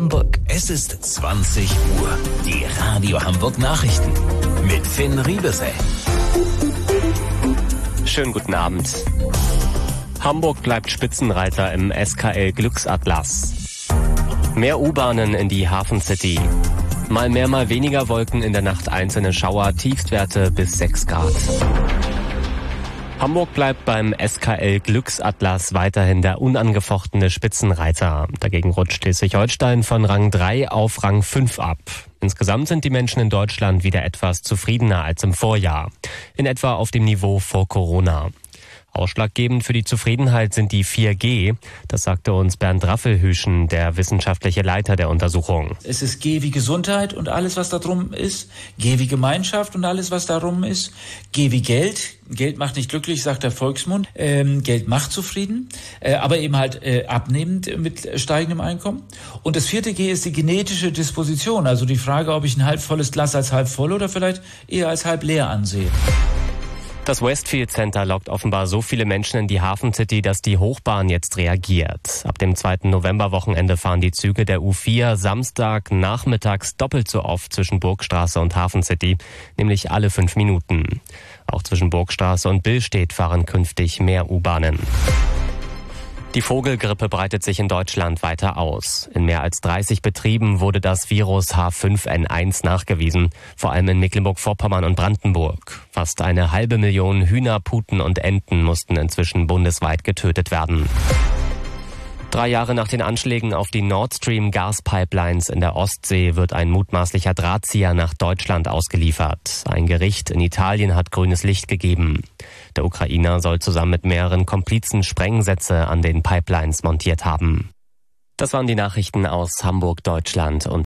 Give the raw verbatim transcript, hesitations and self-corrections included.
Hamburg. Es ist zwanzig Uhr. Die Radio Hamburg Nachrichten mit Finn Riebesell. Schönen guten Abend. Hamburg bleibt Spitzenreiter im S K L Glücksatlas. Mehr U-Bahnen in die Hafen City. Mal mehr, mal weniger Wolken, in der Nacht einzelne Schauer, Tiefstwerte bis sechs Grad. Hamburg bleibt beim S K L Glücksatlas weiterhin der unangefochtene Spitzenreiter. Dagegen rutscht Schleswig-Holstein von Rang drei auf Rang fünf ab. Insgesamt sind die Menschen in Deutschland wieder etwas zufriedener als im Vorjahr. In etwa auf dem Niveau vor Corona. Ausschlaggebend für die Zufriedenheit sind die vier G. Das sagte uns Bernd Raffelhüschen, der wissenschaftliche Leiter der Untersuchung. Es ist G wie Gesundheit und alles, was da drum ist. G wie Gemeinschaft und alles, was darum ist. G wie Geld. Geld macht nicht glücklich, sagt der Volksmund. Ähm, Geld macht zufrieden, äh, aber eben halt äh, abnehmend mit steigendem Einkommen. Und das vierte G ist die genetische Disposition. Also die Frage, ob ich ein halb volles Glas als halb voll oder vielleicht eher als halb leer ansehe. Das Westfield Center lockt offenbar so viele Menschen in die Hafen City, dass die Hochbahn jetzt reagiert. Ab dem zweiten Novemberwochenende fahren die Züge der U vier Samstag nachmittags doppelt so oft zwischen Burgstraße und Hafen City, nämlich alle fünf Minuten. Auch zwischen Burgstraße und Billstedt fahren künftig mehr U-Bahnen. Die Vogelgrippe breitet sich in Deutschland weiter aus. In mehr als dreißig Betrieben wurde das Virus H fünf N eins nachgewiesen, vor allem in Mecklenburg-Vorpommern und Brandenburg. Fast eine halbe Million Hühner, Puten und Enten mussten inzwischen bundesweit getötet werden. Drei Jahre nach den Anschlägen auf die Nord Stream Gaspipelines in der Ostsee wird ein mutmaßlicher Drahtzieher nach Deutschland ausgeliefert. Ein Gericht in Italien hat grünes Licht gegeben. Der Ukrainer soll zusammen mit mehreren Komplizen Sprengsätze an den Pipelines montiert haben. Das waren die Nachrichten aus Hamburg, Deutschland und